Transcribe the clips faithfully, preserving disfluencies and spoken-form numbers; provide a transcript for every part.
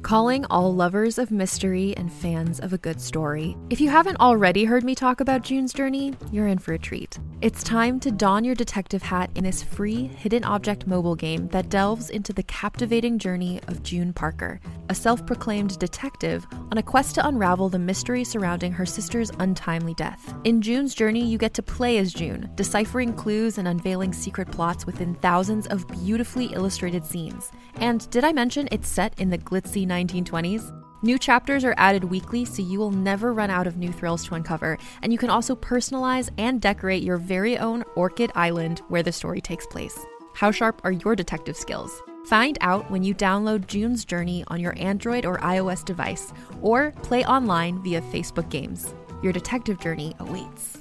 Calling all lovers of mystery and fans of a good story. If you haven't already heard me talk about June's Journey, you're in for a treat. It's time to don your detective hat in this free hidden object mobile game that delves into the captivating journey of June Parker, a self-proclaimed detective on a quest to unravel the mystery surrounding her sister's untimely death. In June's Journey, you get to play as June, deciphering clues and unveiling secret plots within thousands of beautifully illustrated scenes. And did I mention it's set in the glitzy nineteen twenties? New chapters are added weekly, so you will never run out of new thrills to uncover, and you can also personalize and decorate your very own Orchid Island where the story takes place. How sharp are your detective skills? Find out when you download June's Journey on your Android or iOS device, or play online via Facebook Games. Your detective journey awaits.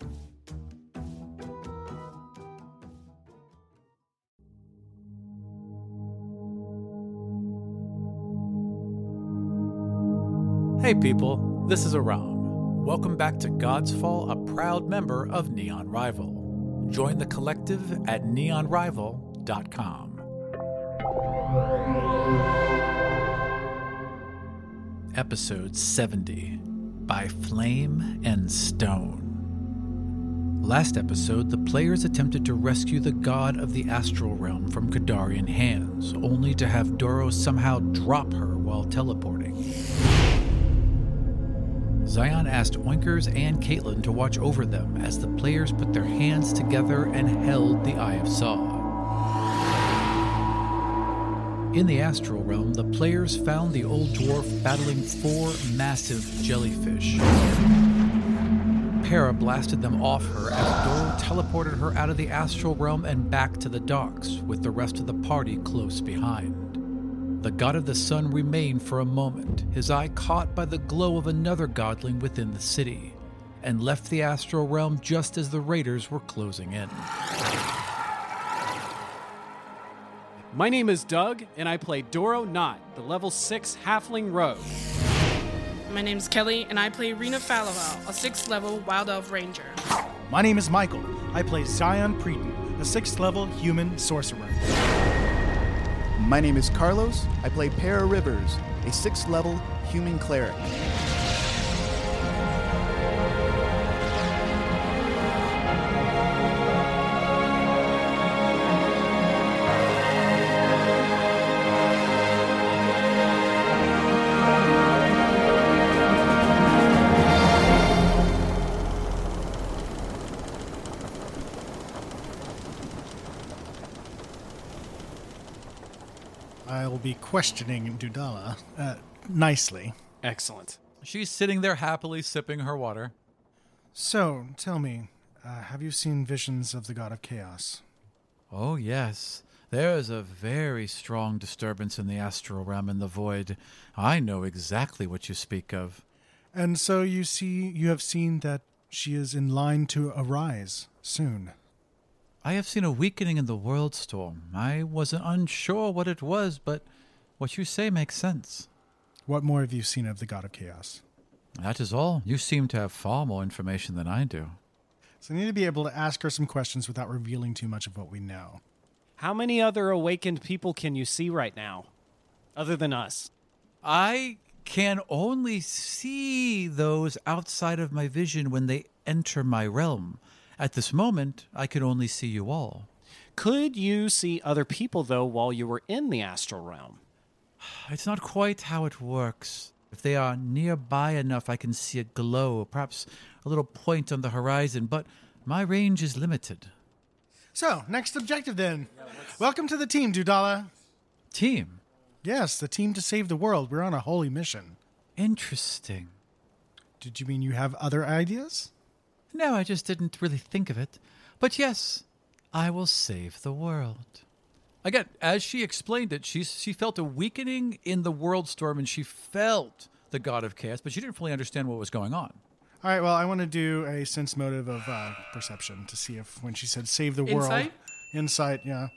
Hey people, this is Aram. Welcome back to God's Fall, a proud member of Neon Rival. Join the collective at neon rival dot com. Episode seventy, By Flame and Stone. Last episode, the players attempted to rescue the god of the astral realm from Kadarian hands, only to have Doro somehow drop her while teleporting. Zion asked Oinkers and Caitlin to watch over them as the players put their hands together and held the Eye of Saw. In the astral realm, the players found the old dwarf battling four massive jellyfish. Para blasted them off her as Doro teleported her out of the astral realm and back to the docks, with the rest of the party close behind. The god of the sun remained for a moment, his eye caught by the glow of another godling within the city, and left the astral realm just as the raiders were closing in. My name is Doug, and I play Doro Knott, the level six halfling rogue. My name is Kelly, and I play Rena Fallow, a sixth level wild elf ranger. My name is Michael. I play Zion Preeton, a sixth level human sorcerer. My name is Carlos. I play Para Rivers, a sixth level human cleric. I will be questioning Dudala uh, nicely. Excellent. She's sitting there happily sipping her water. So, tell me, uh, have you seen visions of the god of chaos? Oh, yes. There is a very strong disturbance in the astral realm and the void. I know exactly what you speak of. And so you see, you have seen that she is in line to arise soon. I have seen a weakening in the world storm. I wasn't unsure what it was, but what you say makes sense. What more have you seen of the god of chaos? That is all. You seem to have far more information than I do. So I need to be able to ask her some questions without revealing too much of what we know. How many other awakened people can you see right now, other than us? I can only see those outside of my vision when they enter my realm. At this moment, I can only see you all. Could you see other people, though, while you were in the astral realm? It's not quite how it works. If they are nearby enough, I can see a glow, perhaps a little point on the horizon, but my range is limited. So, next objective then. Yeah, Welcome to the team, Dudala. Team? Yes, the team to save the world. We're on a holy mission. Interesting. Did you mean you have other ideas? No, I just didn't really think of it. But yes, I will save the world. Again, as she explained it, she, she felt a weakening in the world storm, and she felt the god of chaos, but she didn't fully understand what was going on. All right, well, I want to do a sense motive of uh, perception to see if when she said save the world. Insight? Insight, yeah.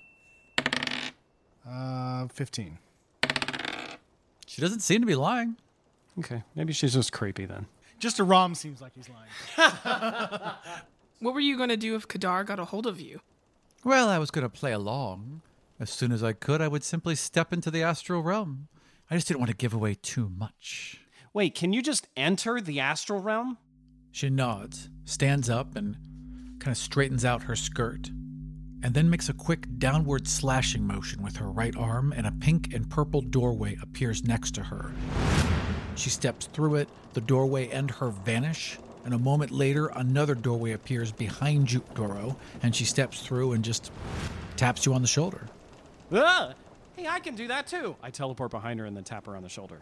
Uh, fifteen. She doesn't seem to be lying. Okay, maybe she's just creepy then. Just a Rom seems like he's lying. What were you going to do if Kadar got a hold of you? Well, I was going to play along. As soon as I could, I would simply step into the astral realm. I just didn't want to give away too much. Wait, can you just enter the astral realm? She nods, stands up, and kind of straightens out her skirt, and then makes a quick downward slashing motion with her right arm, and a pink and purple doorway appears next to her. She steps through it, the doorway and her vanish, and a moment later, another doorway appears behind you, Doro, and she steps through and just taps you on the shoulder. Ah! Hey, I can do that too. I teleport behind her and then tap her on the shoulder.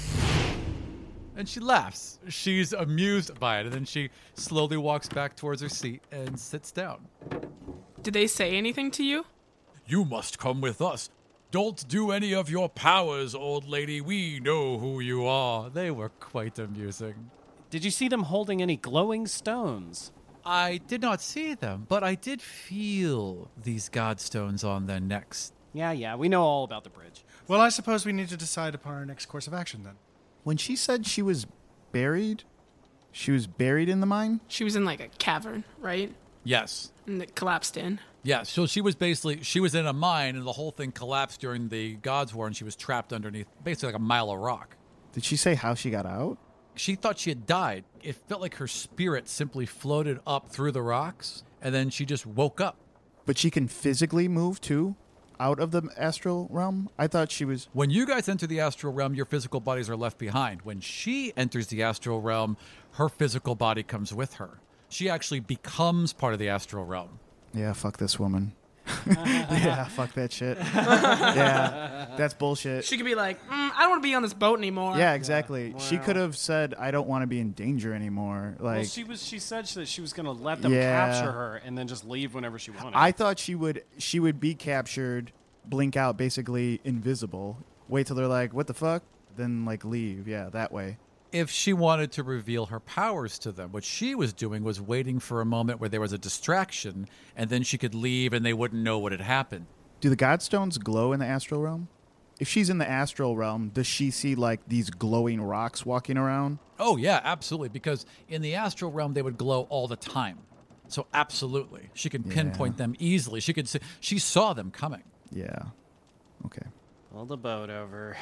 And she laughs. She's amused by it, and then she slowly walks back towards her seat and sits down. Did they say anything to you? You must come with us. Don't do any of your powers, old lady. We know who you are. They were quite amusing. Did you see them holding any glowing stones? I did not see them, but I did feel these godstones on their necks. Yeah, yeah, we know all about the bridge. Well, I suppose we need to decide upon our next course of action then. When she said she was buried, she was buried in the mine? She was in like a cavern, right? Yes. And it collapsed in. Yeah, so she was basically, she was in a mine, and the whole thing collapsed during the God's War, and she was trapped underneath basically like a mile of rock. Did she say how she got out? She thought she had died. It felt like her spirit simply floated up through the rocks, and then she just woke up. But she can physically move too? Out of the astral realm? I thought she was... When you guys enter the astral realm, your physical bodies are left behind. When she enters the astral realm, her physical body comes with her. She actually becomes part of the astral realm. Yeah, fuck this woman. Yeah, fuck that shit. Yeah, that's bullshit. She could be like, mm, I don't want to be on this boat anymore. Yeah, exactly. Wow. She could have said, I don't want to be in danger anymore. Like, Well, she was. She said that she was going to let them Yeah. capture her and then just leave whenever she wanted. I thought she would she would be captured, blink out, basically invisible. Wait till they're like, what the fuck? Then like leave. Yeah, that way. If she wanted to reveal her powers to them, what she was doing was waiting for a moment where there was a distraction, and then she could leave and they wouldn't know what had happened. Do the godstones glow in the astral realm? If she's in the astral realm, does she see like these glowing rocks walking around? Oh, yeah, absolutely, because in the astral realm, they would glow all the time. So absolutely. She can pinpoint Yeah. them easily. She could see, she saw them coming. Yeah. Okay. Pull the boat over.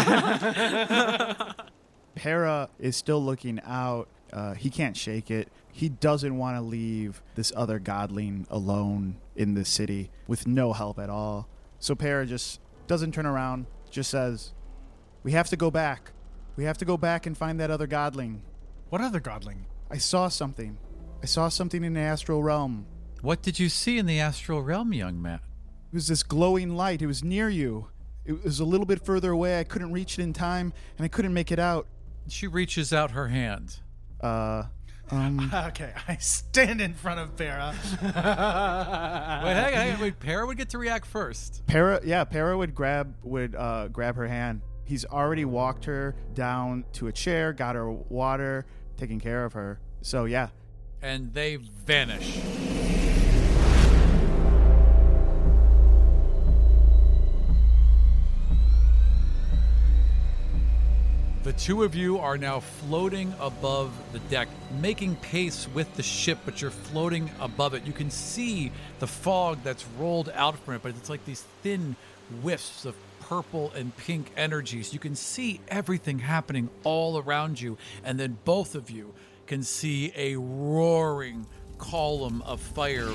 Para is still looking out. Uh, he can't shake it. He doesn't want to leave this other godling alone in the city with no help at all. So Para just doesn't turn around, just says, we have to go back. We have to go back and find that other godling. What other godling? I saw something. I saw something in the astral realm. What did you see in the astral realm, young man? It was this glowing light. It was near you. It was a little bit further away. I couldn't reach it in time, and I couldn't make it out. She reaches out her hand. Uh, um... Okay, I stand in front of Para. Wait, hang on, hang on. Wait, Para would get to react first. Para, yeah, Para would grab would uh, grab her hand. He's already walked her down to a chair, got her water, taking care of her. So yeah, And they vanish. The two of you are now floating above the deck, making pace with the ship, but you're floating above it. You can see the fog that's rolled out from it, but it's like these thin wisps of purple and pink energies. You can see everything happening all around you, and then both of you can see a roaring column of fire.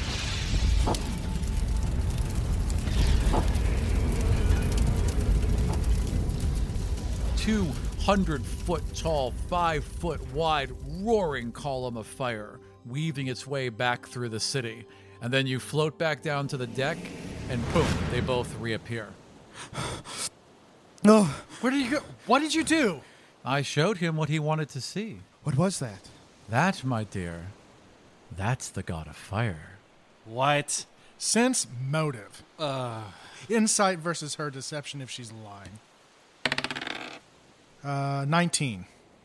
two hundred foot tall, five foot wide, roaring column of fire weaving its way back through the city. And then you float back down to the deck, and boom, they both reappear. No. Where did you go? What did you do? I showed him what he wanted to see. What was that? That, my dear, that's the god of fire. What? Sense motive. Uh. Insight versus her deception if she's lying. Uh, nineteen.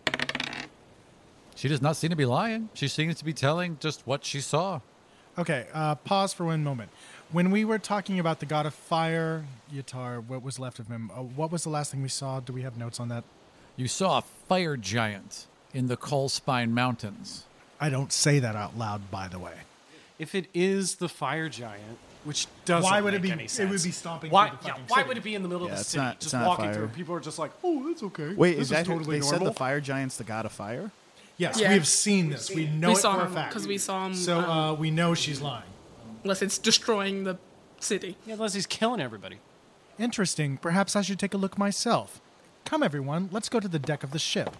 She does not seem to be lying. She seems to be telling just what she saw. Okay, uh, pause for one moment. When we were talking about the god of fire, Yatar, what was left of him, uh, what was the last thing we saw? Do we have notes on that? You saw a fire giant in the Coalspine Mountains. I don't say that out loud, by the way. If it is the fire giant, Which doesn't Why would it make be- any it sense. would be stomping Why, through the yeah, fucking why city. would it be in the middle Yeah, of the it's city, not- it's just not walking fire. through? People are just like, oh, that's okay. Wait, this is that totally they normal. said the fire giant's the god of fire? Yes, Yeah. we have seen this. We know We it saw for a him, fact. 'cause we saw him, So um, uh, we know she's lying. Unless it's destroying the city. Yeah, unless he's killing everybody. Interesting. Perhaps I should take a look myself. Come, everyone. Let's go to the deck of the ship.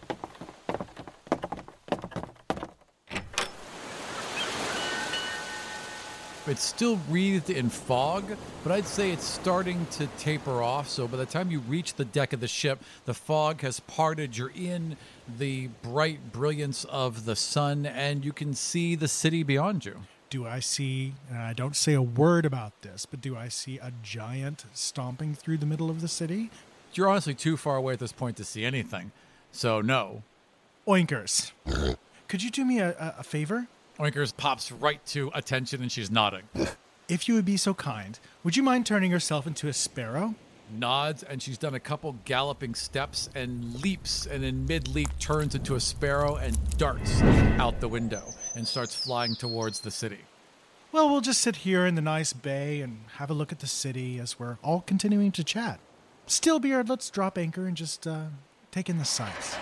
It's still wreathed in fog, but I'd say it's starting to taper off. So by the time you reach the deck of the ship, the fog has parted. You're in the bright brilliance of the sun, and you can see the city beyond you. Do I see, and I don't say a word about this, but do I see a giant stomping through the middle of the city? You're honestly too far away at this point to see anything. So no. Oinkers. Could you do me a, a, a favor? Oinkers pops right to attention, and she's nodding. If you would be so kind, would you mind turning yourself into a sparrow? Nods, and she's done a couple galloping steps and leaps, and in mid-leap turns into a sparrow and darts out the window and starts flying towards the city. Well, we'll just sit here in the nice bay and have a look at the city as we're all continuing to chat. Steelbeard, let's drop anchor and just uh, take in the sights.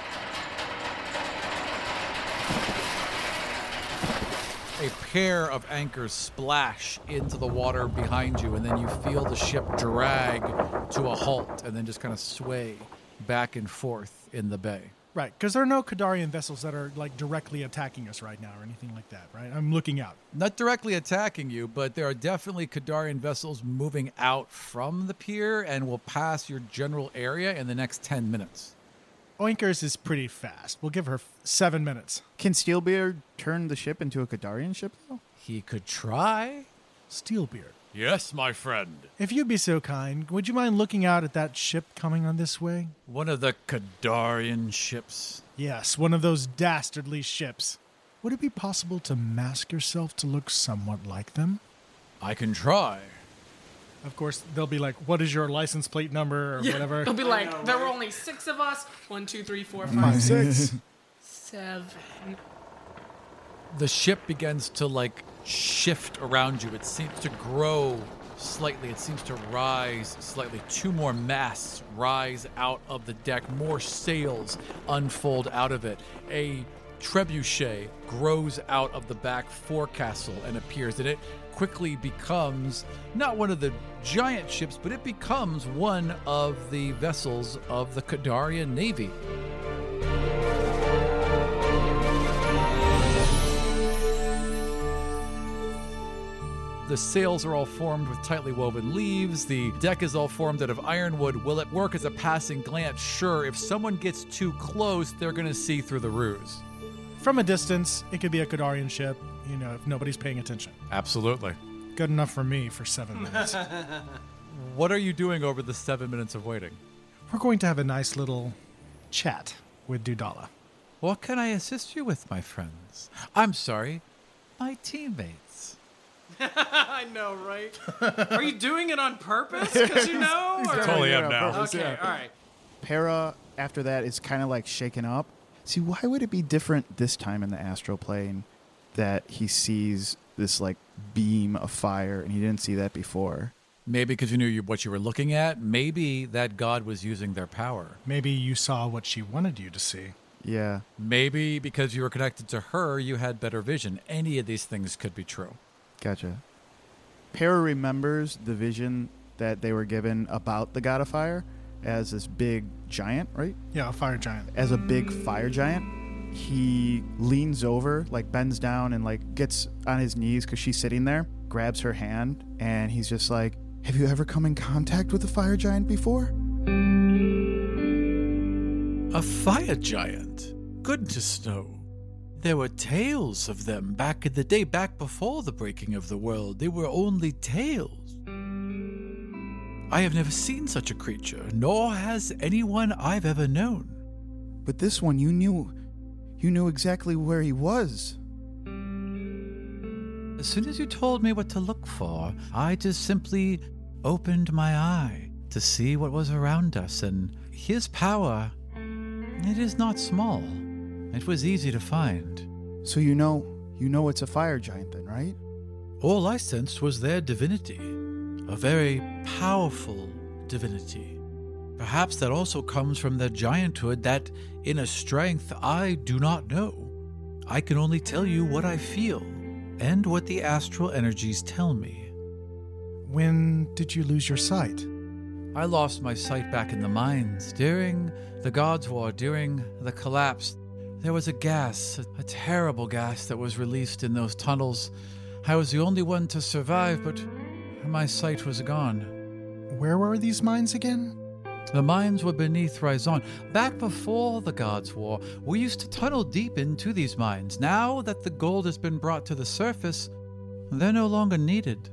A pair of anchors splash into the water behind you, and then you feel the ship drag to a halt and then just kind of sway back and forth in the bay. Right, because there are no Kadarian vessels that are like directly attacking us right now or anything like that, right? I'm looking out. Not directly attacking you, but there are definitely Kadarian vessels moving out from the pier and will pass your general area in the next ten minutes. Oinkers is pretty fast. We'll give her f- seven minutes. Can Steelbeard turn the ship into a Kadarian ship, though? He could try. Steelbeard, Yes, my friend. if you'd be so kind, would you mind looking out at that ship coming on this way? One of the Kadarian ships. Yes, one of those dastardly ships. Would it be possible to mask yourself to look somewhat like them? I can try. Of course, they'll be like, what is your license plate number or whatever? It'll be like, there were only six of us. One, two, three, four, five, Six. seven. The ship begins to like shift around you. It seems to grow slightly. It seems to rise slightly. Two more masts rise out of the deck. More sails unfold out of it. A trebuchet grows out of the back forecastle and appears, and it quickly becomes not one of the giant ships, but it becomes one of the vessels of the Kadarian Navy. The sails are all formed with tightly woven leaves. The deck is all formed out of ironwood. Will it work as a passing glance? Sure. If someone gets too close, they're going to see through the ruse. From a distance, it could be a Kadarian ship, you know, if nobody's paying attention. Absolutely. Good enough for me for seven minutes. What are you doing over the seven minutes of waiting? We're going to have a nice little chat with Dudala. What can I assist you with, my friends? I'm sorry, my teammates. I know, right? Are you doing it on purpose? Because you know? Or? Totally am on now. purpose. Okay, Yeah. all right. Para, after that, is kind of like shaken up. See, why would it be different this time in the astral plane that he sees this like beam of fire and he didn't see that before? Maybe because you knew you, what you were looking at. Maybe that god was using their power. Maybe you saw what she wanted you to see. Yeah. Maybe because you were connected to her, you had better vision. Any of these things could be true. Gotcha. Para remembers the vision that they were given about the god of fire as this big giant, right? Yeah, a fire giant. As a big fire giant. He leans over, like bends down and like gets on his knees because she's sitting there, grabs her hand, and he's just like, have you ever come in contact with a fire giant before? A fire giant? Goodness no. There were tales of them back in the day, back before the breaking of the world. They were only tales. I have never seen such a creature, nor has anyone I've ever known. But this one, you knew, you knew exactly where he was. As soon as you told me what to look for, I just simply opened my eye to see what was around us, and his power, it is not small. It was easy to find. So you know, you know it's a fire giant then, right? All I sensed was their divinity, a very powerful divinity. Perhaps that also comes from their gianthood, that inner strength I do not know. I can only tell you what I feel and what the astral energies tell me. When did you lose your sight? I lost my sight back in the mines during the Gods' War, during the collapse. There was a gas, a, a terrible gas that was released in those tunnels. I was the only one to survive, but my sight was gone. Where were these mines again? The mines were beneath Rizon. Back before the Gods' War, we used to tunnel deep into these mines. Now that the gold has been brought to the surface, they're no longer needed.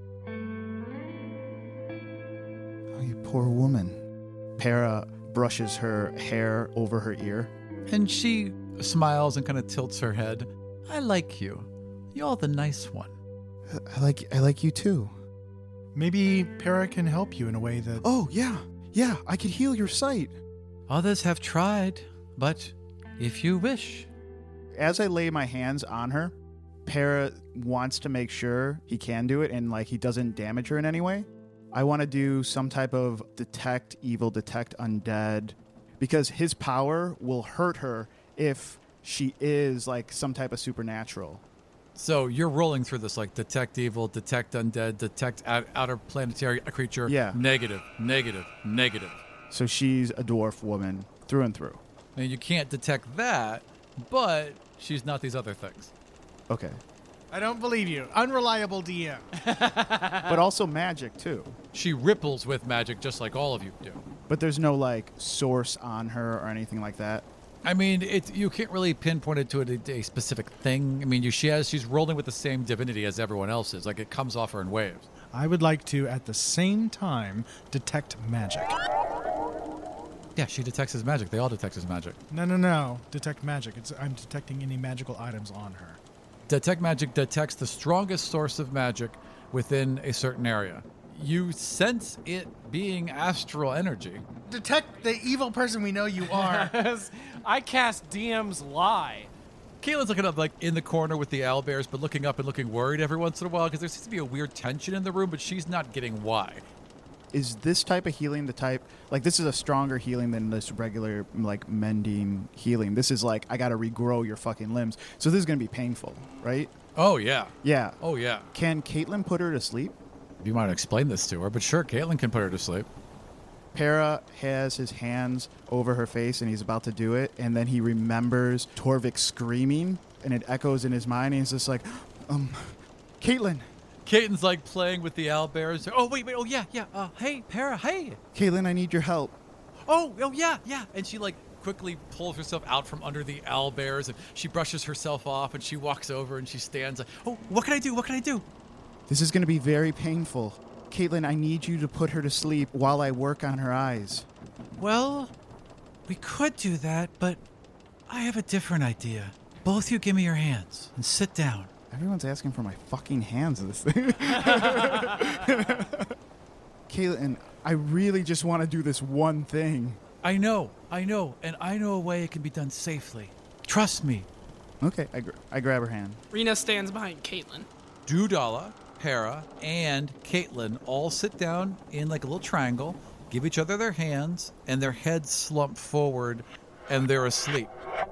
Oh, you poor woman. Para brushes her hair over her ear. And she smiles and kind of tilts her head. I like you. You're the nice one. I like I like you too. Maybe Para can help you in a way that... Oh, yeah. Yeah, I could heal your sight. Others have tried, but if you wish. As I lay my hands on her, Para wants to make sure he can do it and like he doesn't damage her in any way. I want to do some type of detect evil, detect undead, because his power will hurt her if she is like some type of supernatural. So you're rolling through this like detect evil, detect undead, detect out- outer planetary creature. Yeah. Negative, negative, negative. So she's a dwarf woman through and through. And you can't detect that, but she's not these other things. Okay. I don't believe you. Unreliable D M. But also magic too. She ripples with magic just like all of you do. But there's no like source on her or anything like that. I mean, it you can't really pinpoint it to a, a specific thing. I mean, you, she has she's rolling with the same divinity as everyone else is. Like, it comes off her in waves. I would like to, at the same time, detect magic. Yeah, she detects his magic. They all detect his magic. No, no, no. Detect magic. It's, I'm detecting any magical items on her. Detect magic detects the strongest source of magic within a certain area. You sense it being astral energy. Detect the evil person we know you are. I cast D M's lie. Caitlin's looking up like in the corner with the owlbears, but looking up and looking worried every once in a while because there seems to be a weird tension in the room, but she's not getting why. Is this type of healing the type, like this is a stronger healing than this regular like mending healing? This is like, I got to regrow your fucking limbs. So this is going to be painful, right? Oh, yeah. Yeah. Oh, yeah. Can Caitlin put her to sleep? You might explain this to her, but sure, Caitlin can put her to sleep. Para has his hands over her face and he's about to do it, and then he remembers Torvik screaming and it echoes in his mind and he's just like, um, Caitlin. Caitlin's like playing with the owlbears. Oh, wait, wait, oh, yeah, yeah. Uh, hey, Para, hey. Caitlin, I need your help. Oh, oh, yeah, yeah. And she like quickly pulls herself out from under the owlbears and she brushes herself off and she walks over and she stands like, oh, what can I do? What can I do? This is going to be very painful. Caitlin, I need you to put her to sleep while I work on her eyes. Well, we could do that, but I have a different idea. Both you give me your hands and sit down. Everyone's asking for my fucking hands in this thing. Caitlin, I really just want to do this one thing. I know, I know, and I know a way it can be done safely. Trust me. Okay, I, gr- I grab her hand. Rena stands behind Caitlin. Dudala, Para, and Caitlin all sit down in like a little triangle, give each other their hands, and their heads slump forward, and they're asleep.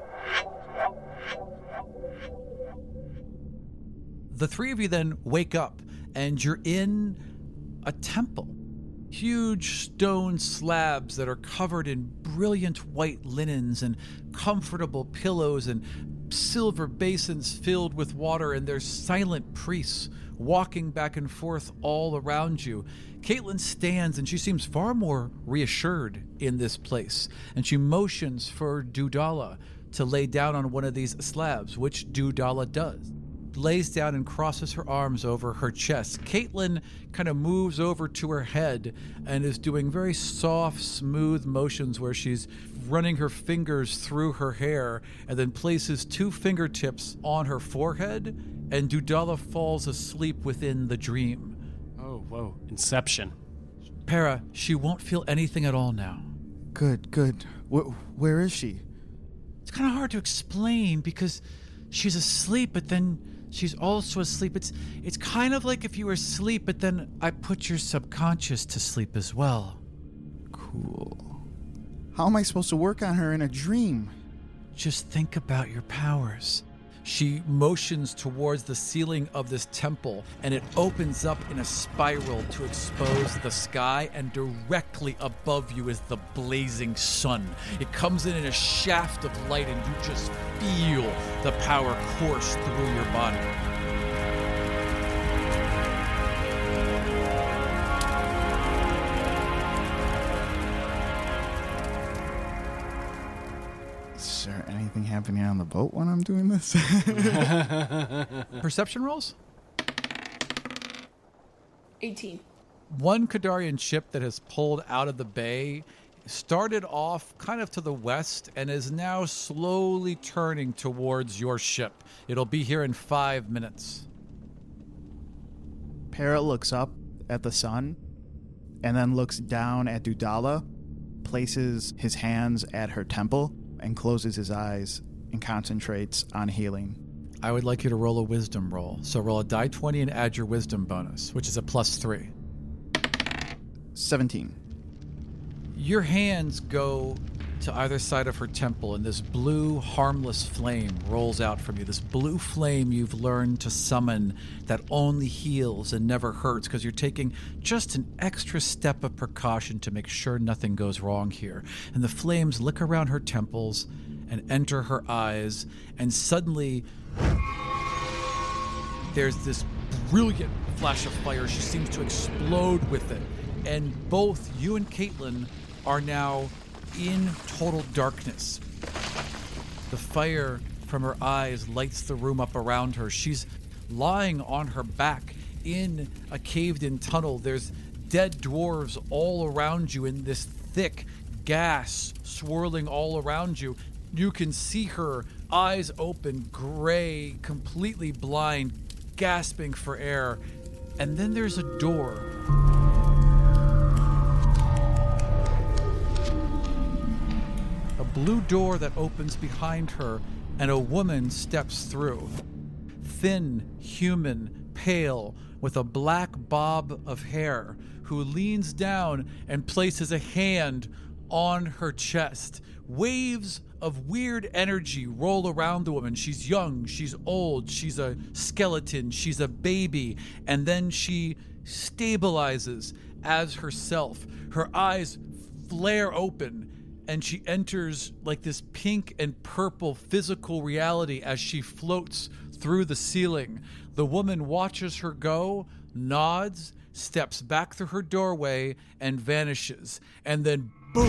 The three of you then wake up, and you're in a temple. Huge stone slabs that are covered in brilliant white linens and comfortable pillows and silver basins filled with water, and there's silent priests walking back and forth all around you. Caitlin stands and she seems far more reassured in this place, and she motions for Dudala to lay down on one of these slabs, which Dudala does. Lays down and crosses her arms over her chest. Caitlin kind of moves over to her head and is doing very soft, smooth motions where she's running her fingers through her hair and then places two fingertips on her forehead, and Dudala falls asleep within the dream. Oh, whoa. Inception. Para, she won't feel anything at all now. Good, good. Wh- where is she? It's kind of hard to explain because she's asleep, but then She's also asleep. It's it's kind of like if you were asleep, but then I put your subconscious to sleep as well. Cool. How am I supposed to work on her in a dream? Just think about your powers. She motions towards the ceiling of this temple, and it opens up in a spiral to expose the sky, and directly above you is the blazing sun. It comes in in a shaft of light, and you just feel the power course through your body. Is there anything happening on the boat when I'm doing this? Perception rolls? eighteen. One Kadarian ship that has pulled out of the bay started off kind of to the west and is now slowly turning towards your ship. It'll be here in five minutes. Para looks up at the sun and then looks down at Dudala, places his hands at her temple, and closes his eyes and concentrates on healing. I would like you to roll a wisdom roll. So roll a die twenty and add your wisdom bonus, which is a plus three. seventeen. Your hands go to either side of her temple, and this blue, harmless flame rolls out from you. This blue flame you've learned to summon that only heals and never hurts because you're taking just an extra step of precaution to make sure nothing goes wrong here. And the flames lick around her temples and enter her eyes, and suddenly there's this brilliant flash of fire. She seems to explode with it. And both you and Caitlin are now in total darkness. The fire from her eyes lights the room up around her. She's lying on her back in a caved-in tunnel. There's dead dwarves all around you in this thick gas swirling all around you. You can see her, eyes open, gray, completely blind, gasping for air. And then there's a door. A blue door that opens behind her, and a woman steps through. Thin, human, pale, with a black bob of hair, who leans down and places a hand on her chest. Waves of weird energy roll around the woman. She's young, she's old, she's a skeleton, she's a baby, and then she stabilizes as herself. Her eyes flare open, and she enters like this pink and purple physical reality as she floats through the ceiling. The woman watches her go, nods, steps back through her doorway, and vanishes. And then, boom!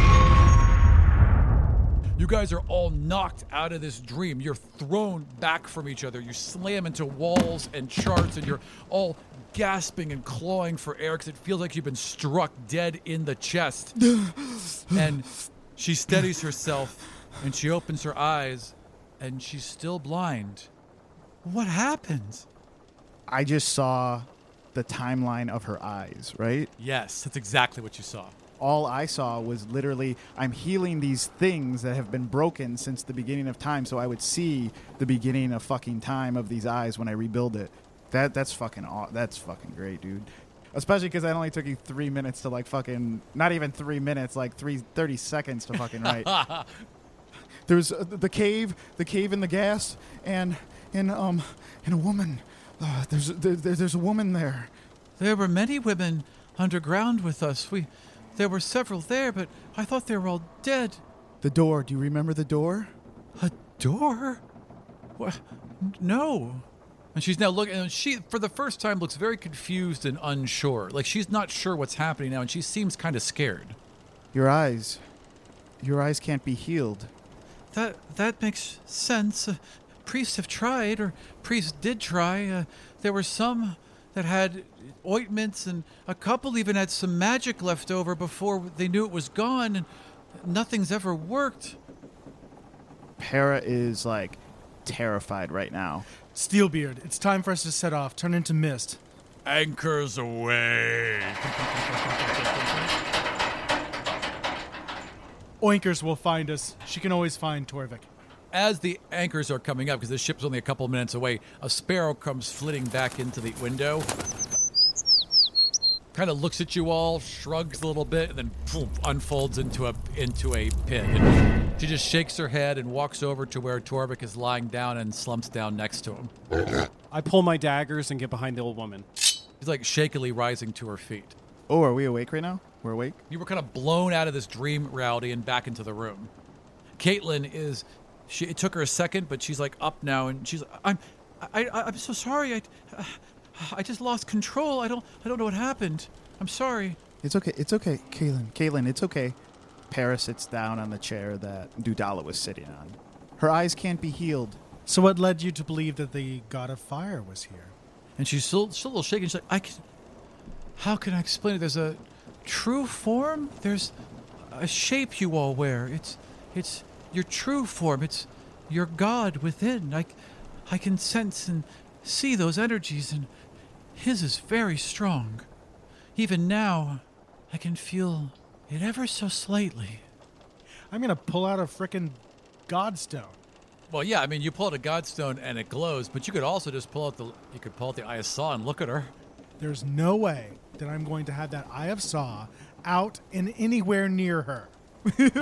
You guys are all knocked out of this dream. You're thrown back from each other. You slam into walls and charts, and you're all gasping and clawing for air because it feels like you've been struck dead in the chest. And she steadies herself, and she opens her eyes, and she's still blind. What happened? I just saw the timeline of her eyes, right? Yes, that's exactly what you saw. All I saw was literally, I'm healing these things that have been broken since the beginning of time, so I would see the beginning of fucking time of these eyes when I rebuild it. That That's fucking aw- That's fucking great, dude. Especially because that only took you three minutes to like fucking, not even three minutes, like three, thirty seconds to fucking write. There's uh, the cave, the cave in the gas, and, and, um, and a woman. Uh, there's, there, there's a woman there. There were many women underground with us. We... There were several there, but I thought they were all dead. The door. Do you remember the door? A door? What? No. And she's now looking, and she, for the first time, looks very confused and unsure. Like she's not sure what's happening now, and she seems kind of scared. Your eyes. Your eyes can't be healed. That that makes sense. Uh, priests have tried, or priests did try. Uh, there were some that had ointments, and a couple even had some magic left over before they knew it was gone, and nothing's ever worked. Para is, like, terrified right now. Steelbeard, it's time for us to set off. Turn into mist. Anchors away. Oinkers will find us. She can always find Torvik. As the anchors are coming up, because the ship's only a couple minutes away, a sparrow comes flitting back into the window, kind of looks at you all, shrugs a little bit, and then poof, unfolds into a into a pit. And she just shakes her head and walks over to where Torvik is lying down and slumps down next to him. I pull my daggers and get behind the old woman. She's like shakily rising to her feet. Oh, are we awake right now? We're awake? You were kind of blown out of this dream reality and back into the room. Caitlin is... She, it took her a second, but she's like up now, and she's like, I'm, I, I, I'm so sorry. I, uh, I just lost control. I don't, I don't know what happened. I'm sorry. It's okay. It's okay, Caitlin. Caitlin, it's okay. Para sits down on the chair that Dudala was sitting on. Her eyes can't be healed. So what led you to believe that the god of fire was here? And she's still, still a little shaken. She's like, I can, how can I explain it? There's a true form. There's a shape you all wear. It's, it's. Your true form, it's your God within. I, I can sense and see those energies, and his is very strong. Even now, I can feel it ever so slightly. I'm going to pull out a frickin' godstone. Well, yeah, I mean, you pull out a godstone and it glows, but you could also just pull out the, you could pull out the Eye of Saw and look at her. There's no way that I'm going to have that Eye of Saw out and anywhere near her. But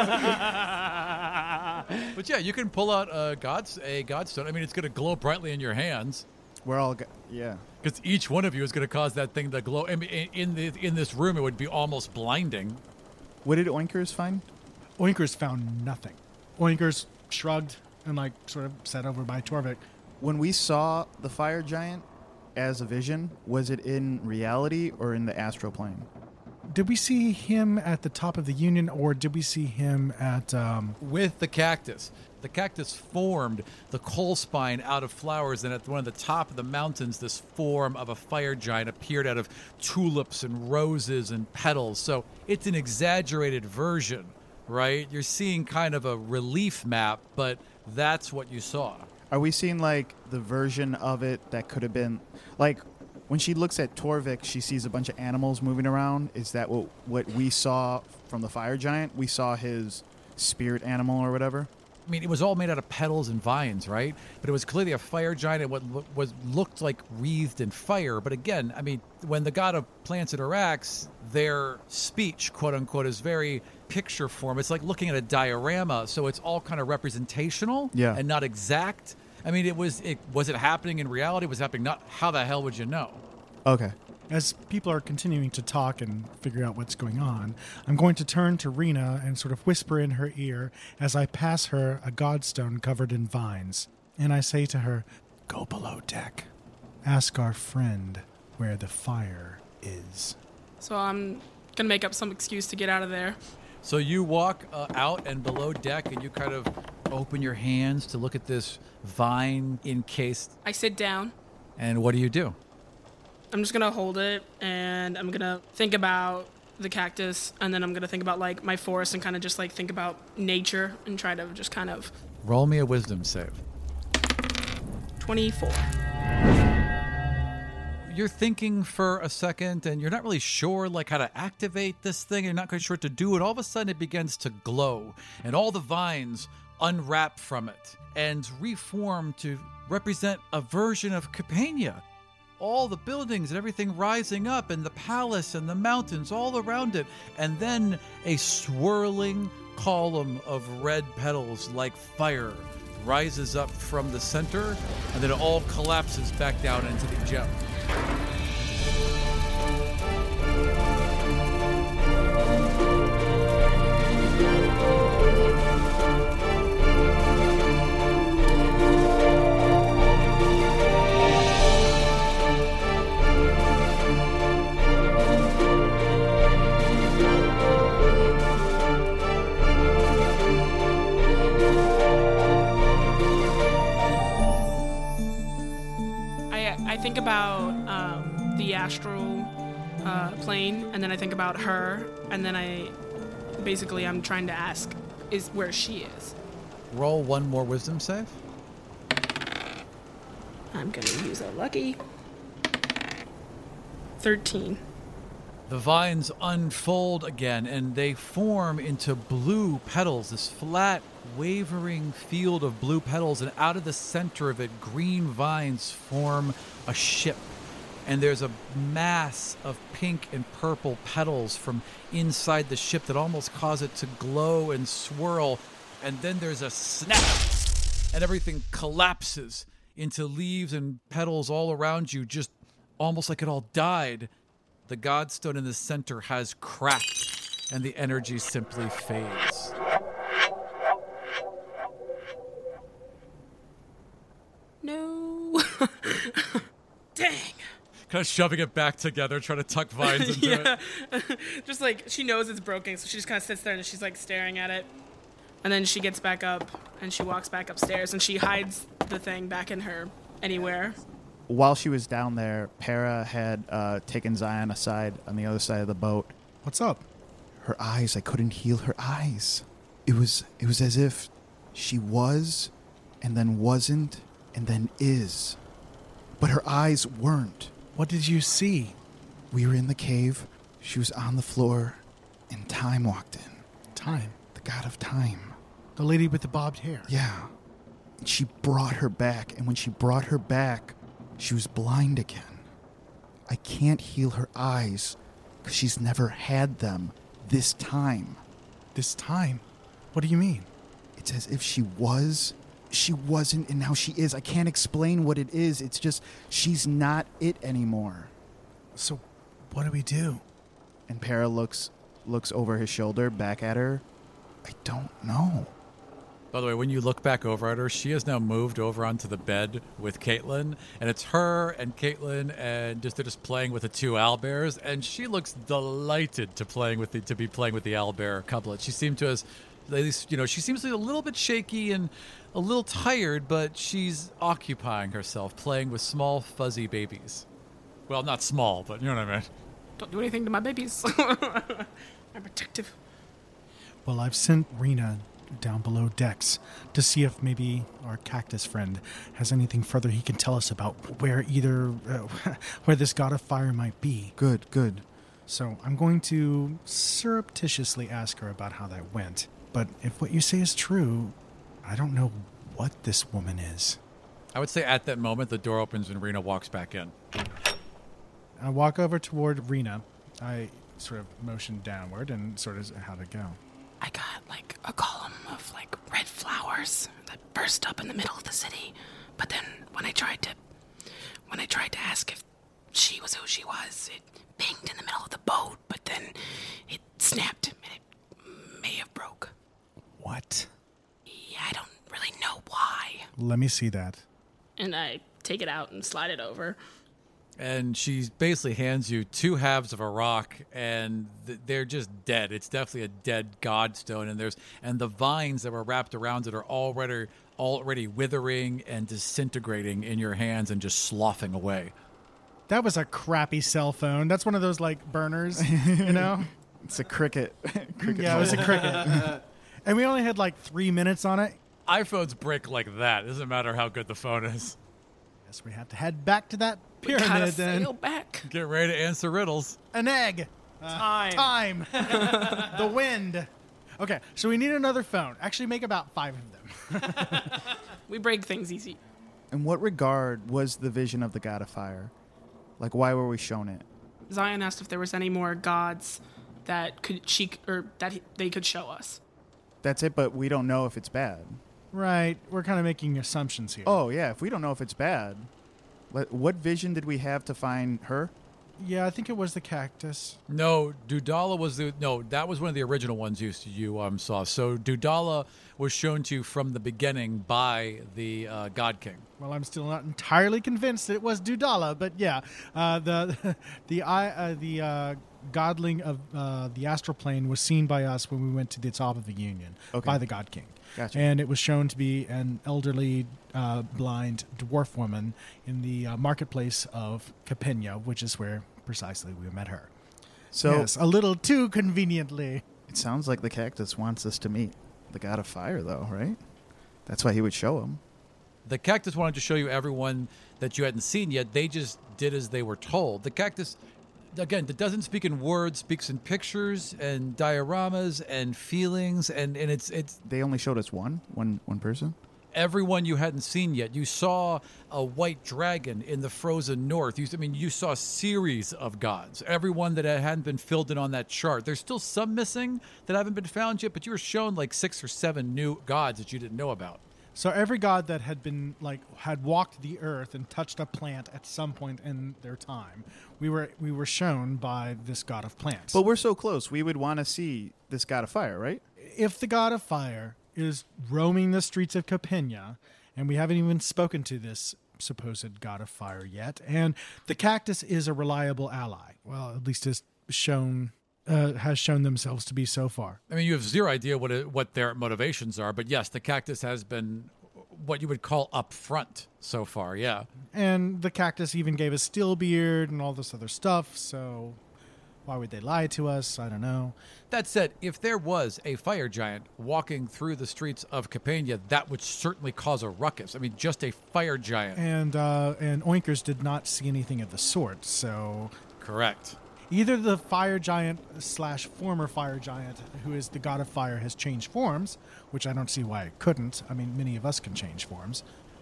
yeah, you can pull out a god's a godstone. I mean, it's going to glow brightly in your hands. We're all, go- yeah. Because each one of you is going to cause that thing to glow. I mean, in, in the in this room, it would be almost blinding. What did Oinkers find? Oinkers found nothing. Oinkers shrugged and like sort of sat over by Torvik. When we saw the fire giant as a vision, was it in reality or in the astral plane? Did we see him at the top of the Union, or did we see him at... Um... With the cactus. The cactus formed the coal spine out of flowers, and at one of the top of the mountains, this form of a fire giant appeared out of tulips and roses and petals. So it's an exaggerated version, right? You're seeing kind of a relief map, but that's what you saw. Are we seeing, like, the version of it that could have been... Like... When she looks at Torvik, she sees a bunch of animals moving around. Is that what what we saw from the fire giant? We saw his spirit animal or whatever? I mean, it was all made out of petals and vines, right? But it was clearly a fire giant and what lo- was looked like wreathed in fire. But again, I mean, when the god of plants interacts, their speech, quote unquote, is very picture form. It's like looking at a diorama. So it's all kind of representational yeah. and not exact. I mean, it was it was it happening in reality? Was it happening not? How the hell would you know? Okay. As people are continuing to talk and figure out what's going on, I'm going to turn to Rena and sort of whisper in her ear as I pass her a godstone covered in vines. And I say to her, go below deck. Ask our friend where the fire is. So I'm going to make up some excuse to get out of there. So you walk uh, out and below deck, and you kind of open your hands to look at this vine encased. I sit down. And what do you do? I'm just going to hold it, and I'm going to think about the cactus, and then I'm going to think about, like, my forest and kind of just, like, think about nature and try to just kind of... Roll me a wisdom save. twenty-four. You're thinking for a second, and you're not really sure, like, how to activate this thing. You're not quite sure what to do, and all of a sudden it begins to glow, and all the vines unwrap from it and reform to represent a version of Capania. All the buildings and everything rising up, and the palace and the mountains all around it, and then a swirling column of red petals like fire rises up from the center, and then it all collapses back down into the gem. I think about um, the astral uh, plane, and then I think about her, and then I basically I'm trying to ask is where she is. Roll one more wisdom save. I'm gonna use a lucky thirteen. The vines unfold again, and they form into blue petals, this flat, wavering field of blue petals, and out of the center of it, green vines form a ship. And there's a mass of pink and purple petals from inside the ship that almost cause it to glow and swirl. And then there's a snap, and everything collapses into leaves and petals all around you, just almost like it all died. The Godstone in the center has cracked, and the energy simply fades. No. Dang. Kind of shoving it back together, trying to tuck vines into yeah. it. Just like, she knows it's broken, so she just kind of sits there and she's like staring at it. And then she gets back up and she walks back upstairs and she hides the thing back in her anywhere. While she was down there, Para had uh, taken Zion aside on the other side of the boat. What's up? Her eyes, I couldn't heal her eyes. It was it was as if she was, and then wasn't, and then is. But her eyes weren't. What did you see? We were in the cave, she was on the floor, and Time walked in. Time. The god of time. The lady with the bobbed hair. Yeah. She brought her back, and when she brought her back, she was blind again. I can't heal her eyes, because she's never had them this time. This time? What do you mean? It's as if she was, she wasn't, and now she is. I can't explain what it is. It's just, she's not it anymore. So, what do we do? And Para looks looks over his shoulder, back at her. I don't know. By the way, when you look back over at her, she has now moved over onto the bed with Caitlin, and it's her and Caitlin, and just they're just playing with the two owlbears, and she looks delighted to playing with the to be playing with the owlbear couplet. She seemed to us, at least, you know, she seems to be a little bit shaky and a little tired, but she's occupying herself playing with small fuzzy babies. Well, not small, but you know what I mean. Don't do anything to my babies. I'm protective. Well, I've sent Rena down below decks to see if maybe our cactus friend has anything further he can tell us about where either uh, where this god of fire might be. Good, good. So I'm going to surreptitiously ask her about how that went. But if what you say is true, I don't know what this woman is. I would say at that moment, the door opens and Rena walks back in. I walk over toward Rena. I sort of motion downward and sort of how to go. I got like a column of like red flowers that burst up in the middle of the city. But then when I tried to when I tried to ask if she was who she was, it pinged in the middle of the boat, but then it snapped and it may have broke. What? Yeah, I don't really know why. Let me see that. And I take it out and slide it over. And she basically hands you two halves of a rock, and th- they're just dead. It's definitely a dead godstone, and there's and the vines that were wrapped around it are already already withering and disintegrating in your hands and just sloughing away. That was a crappy cell phone. That's one of those like burners, you know? It's a cricket. cricket Yeah, it was a cricket. And we only had like three minutes on it. iPhones break like that. It doesn't matter how good the phone is. Guess we have to head back to that We gotta pyramid then. sail back. Get ready to answer riddles. An egg. Time. Time. The wind. Okay, so we need another phone. Actually, make about five of them. We break things easy. In what regard was the vision of the god of fire? Like, why were we shown it? Zion asked if there was any more gods that could she or that he, they could show us. That's it, but we don't know if it's bad. Right. We're kind of making assumptions here. Oh, yeah, if we don't know if it's bad, what, what vision did we have to find her? Yeah, I think it was the cactus. No, Dudala was the no. That was one of the original ones you you um saw. So Dudala was shown to you from the beginning by the uh, God King. Well, I'm still not entirely convinced that it was Dudala, but yeah, uh, the the eye uh, the uh, godling of uh, the astral plane was seen by us when we went to the top of the Union Okay. by the God King. Gotcha. And it was shown to be an elderly, uh, blind dwarf woman in the uh, marketplace of Capena, which is where precisely we met her. So Yes, a little too conveniently. it sounds like the cactus wants us to meet the god of fire, though, right? That's why he would show him. The cactus wanted to show you everyone that you hadn't seen yet. They just did as they were told. The cactus again, that doesn't speak in words, speaks in pictures and dioramas and feelings, and, and it's it's They only showed us one, one, one person. everyone you hadn't seen yet. You saw a white dragon in the frozen north. You, I mean, you saw a series of gods. Everyone that hadn't been filled in on that chart. There's still some missing that haven't been found yet, but you were shown like six or seven new gods that you didn't know about. So every god that had been like had walked the earth and touched a plant at some point in their time, we were we were shown by this god of plants. But we're so close. We would want to see this god of fire, right? If the god of fire is roaming the streets of Capenia, and we haven't even spoken to this supposed god of fire yet, and the cactus is a reliable ally. Well, at least has shown uh, has shown themselves to be so far. I mean, you have zero idea what it, what their motivations are, but yes, the cactus has been what you would call upfront so far, yeah. And the cactus even gave us Steelbeard and all this other stuff, so why would they lie to us? I don't know. That said, if there was a fire giant walking through the streets of Capenia, that would certainly cause a ruckus. I mean, just a fire giant. And uh, and Oinkers did not see anything of the sort, so Correct. either the fire giant slash former fire giant, who is the god of fire, has changed forms, which I don't see why it couldn't. I mean, many of us can change forms.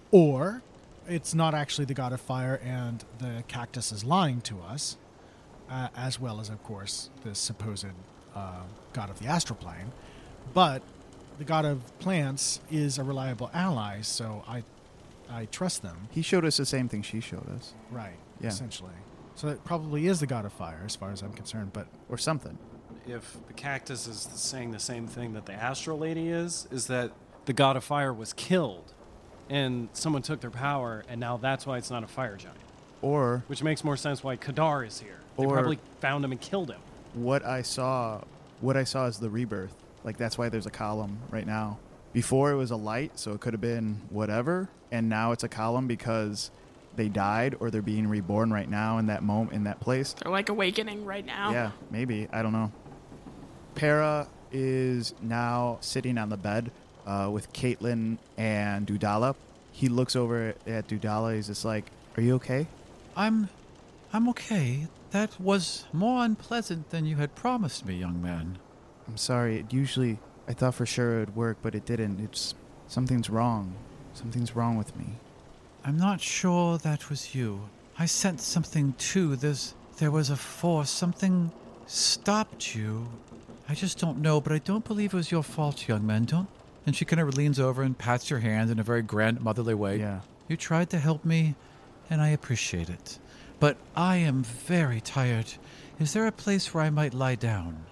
Or it's not actually the god of fire and the cactus is lying to us, uh, as well as, of course, the supposed uh, god of the astral plane. But the god of plants is a reliable ally, so I, I trust them. He showed us the same thing she showed us, Right, Yeah. essentially. So it probably is the god of fire, as far as I'm concerned, but or something. If the cactus is saying the same thing that the astral lady is, is that the god of fire was killed and someone took their power, and now that's why it's not a fire giant. Or Which makes more sense why Kadar is here. They Or- probably found him and killed him. what I saw, what I saw is the rebirth. Like that's why there's a column right now. Before it was a light, so it could have been whatever, and now it's a column because they died or they're being reborn right now in that moment, in that place. They're like awakening right now. Yeah, maybe. I don't know. Para is now sitting on the bed uh, with Caitlin and Dudala. He looks over at Dudala. He's just like, "Are you okay?" I'm I'm okay. That was more unpleasant than you had promised me, young man. I'm sorry. It usually, I thought for sure it would work, but it didn't. It's something's wrong. Something's wrong with me. I'm not sure that was you. I sensed something too. There's there was a force. Something stopped you. I just don't know, but I don't believe it was your fault, young man. Don't. And she kind of leans over and pats your hand in a very grand motherly way. Yeah. You tried to help me, and I appreciate it. But I am very tired. Is there a place where I might lie down?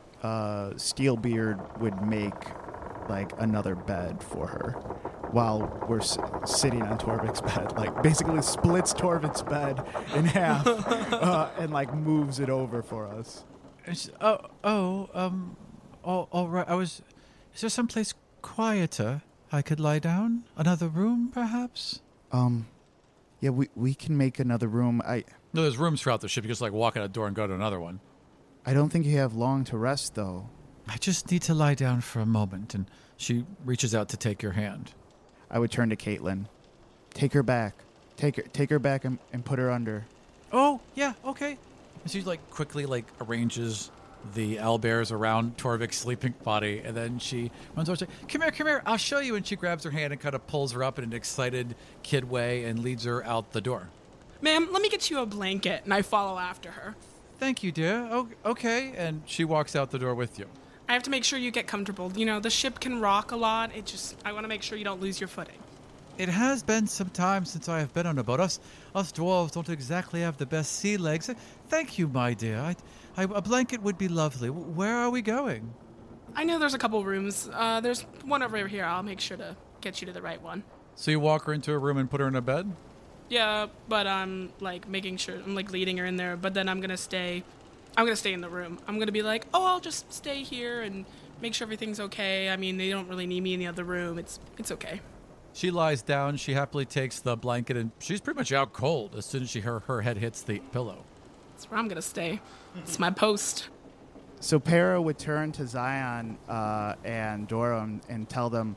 Uh, Steelbeard would make like another bed for her while we're s- sitting on Torvik's bed. Like basically splits Torvik's bed in half uh, and like moves it over for us. It's, oh, oh, um, all, all right. I was. Is there someplace quieter I could lie down? Another room, perhaps? Um, yeah, we we can make another room. I No, there's rooms throughout the ship. You just like walk out a door and go to another one. I don't think you have long to rest though. I just need to lie down for a moment. And she reaches out to take your hand. I would turn to Caitlin. Take her back. Take her take her back and, and put her under. Oh, yeah, okay. And she like quickly like arranges the owlbears around Torvik's sleeping body, and then she runs over and says, come here, come here, I'll show you. And she grabs her hand and kind of pulls her up in an excited kid way and leads her out the door. Ma'am, let me get you a blanket, and I follow after her. Thank you, dear. Oh, okay. And she walks out the door with you. I have to make sure you get comfortable. You know, the ship can rock a lot. It just, I want to make sure you don't lose your footing. It has been some time since I have been on a boat. Us, us dwarves don't exactly have the best sea legs. Thank you, my dear. I, I, a blanket would be lovely. Where are we going? I know there's a couple rooms. Uh, there's one over here. I'll make sure to get you to the right one. So you walk her into a room and put her in a bed? Yeah, but I'm like making sure I'm like leading her in there. But then I'm gonna stay. I'm gonna stay in the room. I'm gonna be like, oh, I'll just stay here and make sure everything's okay. I mean, they don't really need me in the other room. It's it's okay. She lies down. She happily takes the blanket, and she's pretty much out cold as soon as she her, her head hits the pillow. That's where I'm gonna stay. It's my post. So Para would turn to Zion uh, and Dora and, and tell them,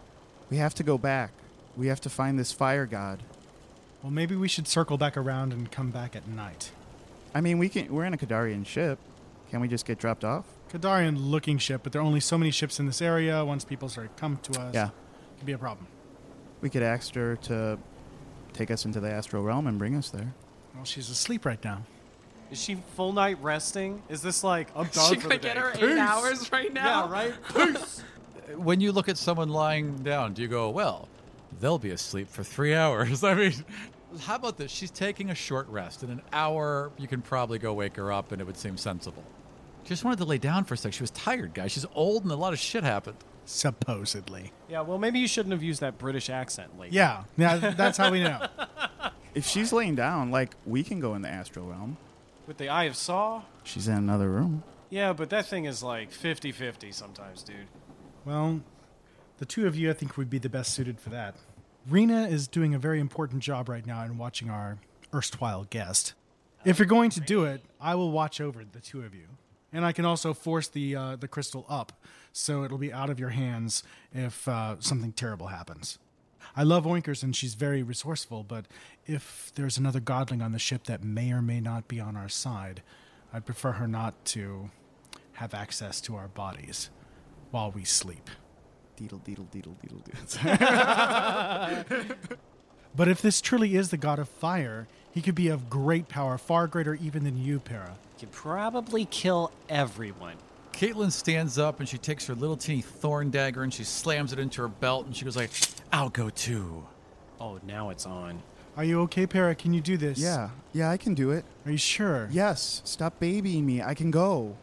we have to go back. We have to find this fire god. well, maybe we should circle back around and come back at night. I mean, we can. We're in a Kadarian ship. Can we just get dropped off? Kadarian-looking ship, but there are only so many ships in this area. Once people start to come to us, Yeah. it could be a problem. We could ask her to take us into the astral realm and bring us there. Well, she's asleep right now. Is she full night resting? Is this like I'm She done for the could get day? her eight hours right now. Yeah, right. Peace. When you look at someone lying down, do you go, well, they'll be asleep for three hours? I mean, how about this? She's taking a short rest. In an hour, you can probably go wake her up, and it would seem sensible. She just wanted to lay down for a sec. She was tired, guys. She's old, and a lot of shit happened. Supposedly. Yeah, well, maybe you shouldn't have used that British accent lately. Yeah, yeah, that's how we know. If she's laying down, like, we can go in the astral realm. With the Eye of Saw? She's in another room. Yeah, but that thing is like fifty-fifty sometimes, dude. Well, the two of you, I think, would be the best suited for that. Rena is doing a very important job right now in watching our erstwhile guest. If you're going to do it, I will watch over the two of you. And I can also force the uh, the crystal up, so it'll be out of your hands if uh, something terrible happens. I love Oinkers, and she's very resourceful, but if there's another godling on the ship that may or may not be on our side, I'd prefer her not to have access to our bodies while we sleep. Deedle, deedle, deedle, deedle, deedle. But if this truly is the god of fire, he could be of great power, far greater even than you, Para. Could probably kill everyone. Caitlin stands up, and she takes her little teeny thorn dagger, and she slams it into her belt, and she goes like, I'll go too. Oh, now it's on. Are you okay, Para? Can you do this? Yeah. Yeah, I can do it. Are you sure? Yes. Stop babying me. I can go.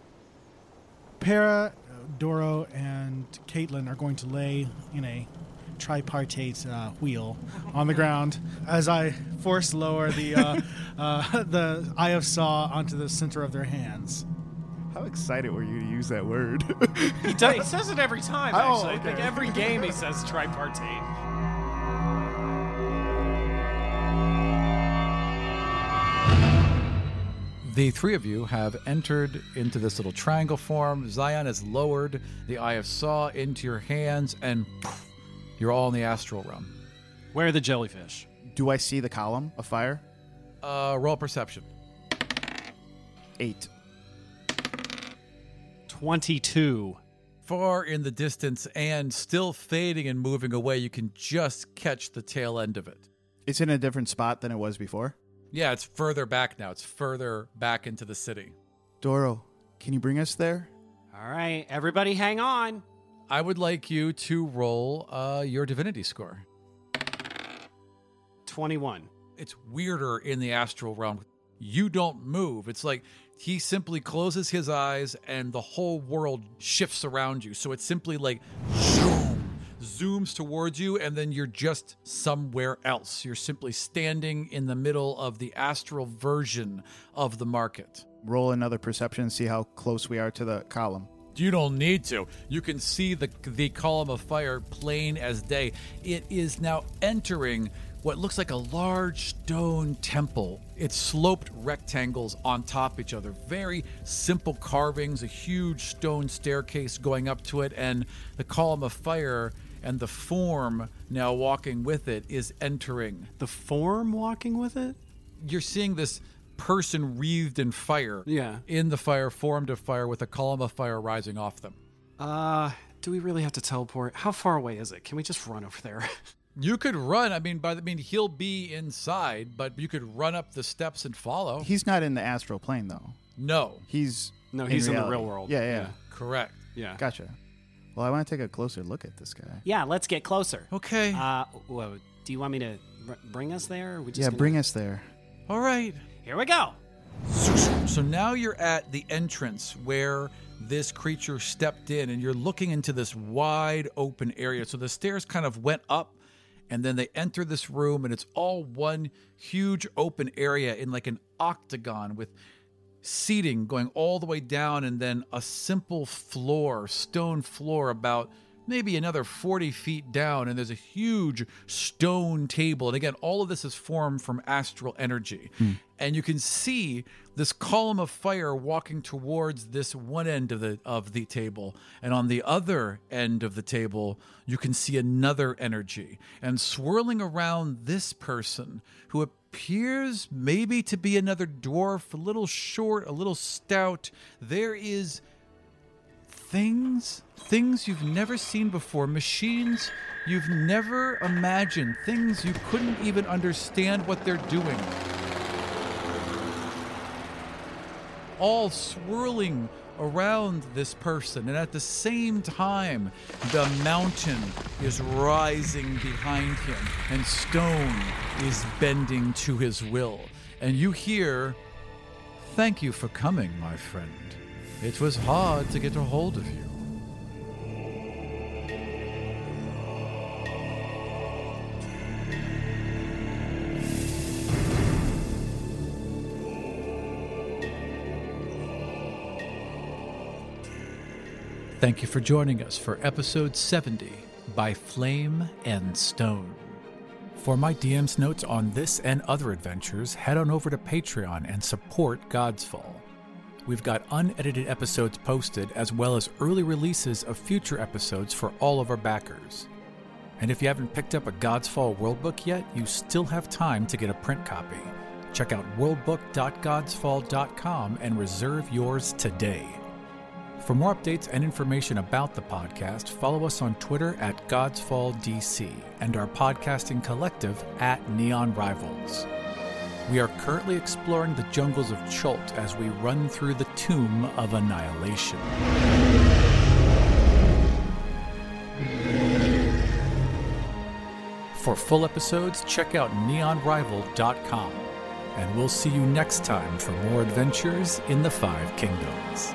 Para, Doro, and Caitlin are going to lay in a tripartite uh, wheel on the ground as I force lower the uh, uh, the Eye of Saw onto the center of their hands. How excited were you to use that word? He, does, he says it every time, Oh, actually. I okay. think every game he says tripartite. The three of you have entered into this little triangle form. Zion has lowered the Eye of Saw into your hands, and poof, you're all in the astral realm. Where are the jellyfish? Do I see the column of fire? Uh, roll perception. Eight. twenty-two. Far in the distance and still fading and moving away, you can just catch the tail end of it. It's in a different spot than it was before. Yeah, it's further back now. It's further back into the city. Doro, can you bring us there? All right, everybody hang on. I would like you to roll uh, your divinity score. twenty-one. It's weirder in the astral realm. You don't move. It's like he simply closes his eyes and the whole world shifts around you. So it's simply like zoom, zooms towards you, and then you're just somewhere else. You're simply standing in the middle of the astral version of the market. Roll another perception and see how close we are to the column. You don't need to. You can see the the column of fire plain as day. It is now entering what looks like a large stone temple. It's sloped rectangles on top of each other. Very simple carvings, a huge stone staircase going up to it, and the column of fire and the form now walking with it is entering. The form walking with it? You're seeing this person wreathed in fire. Yeah. In the fire, formed of fire, with a column of fire rising off them. Uh, do we really have to teleport? How far away is it? Can we just run over there? You could run. I mean, by the I mean, he'll be inside, but you could run up the steps and follow. He's not in the astral plane, though. No. He's No, in he's in the reality. real world. Yeah, yeah. Correct. Yeah. Gotcha. Well, I want to take a closer look at this guy. Yeah, let's get closer. Okay. Uh, whoa, do you want me to r- bring us there? Or we just Yeah, gonna- bring us there. All right. Here we go. So now you're at the entrance where this creature stepped in, and you're looking into this wide open area. So the stairs kind of went up, and then they enter this room, and it's all one huge open area in like an octagon with seating going all the way down, and then a simple floor, stone floor about maybe another forty feet down, and there's a huge stone table. And again, all of this is formed from astral energy. Hmm. And you can see this column of fire walking towards this one end of the of the table. And on the other end of the table, you can see another energy. And swirling around this person, who appears maybe to be another dwarf, a little short, a little stout, there is things, things you've never seen before, machines you've never imagined, things you couldn't even understand what they're doing. All swirling around this person, and at the same time, the mountain is rising behind him, and stone is bending to his will. And you hear, "Thank you for coming, my friend. It was hard to get a hold of you." Thank you for joining us for episode seventy by Flame and Stone. For my D M's notes on this and other adventures, head on over to Patreon and support God's Fall. We've got unedited episodes posted, as well as early releases of future episodes for all of our backers. And if you haven't picked up a God's Fall Worldbook yet, you still have time to get a print copy. Check out worldbook dot godsfall dot com and reserve yours today. For more updates and information about the podcast, follow us on Twitter at GodsfallDC and our podcasting collective at Neon Rivals. We are currently exploring the jungles of Chult as we run through the Tomb of Annihilation. For full episodes, check out neon rival dot com, and we'll see you next time for more adventures in the Five Kingdoms.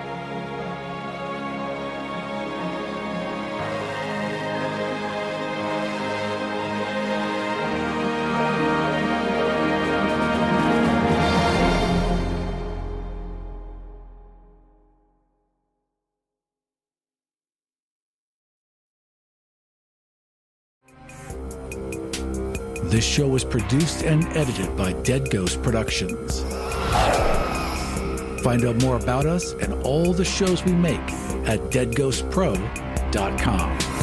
This show was produced and edited by Dead Ghost Productions. Find out more about us and all the shows we make at dead ghost pro dot com.